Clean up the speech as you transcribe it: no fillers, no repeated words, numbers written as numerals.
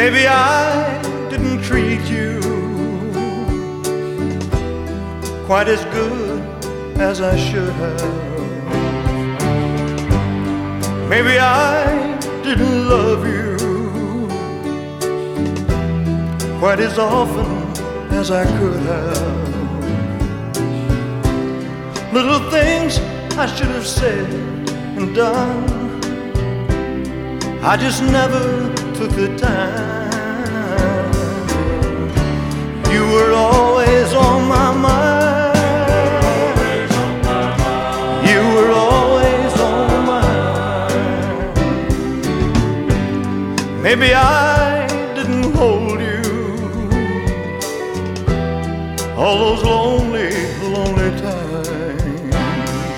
Maybe I didn't treat you quite as good as I should have. Maybe I didn't love you quite as often as I could have. Little things I should have said and done, I just never took the time. You were always on my mind. You were always on my mind. Maybe I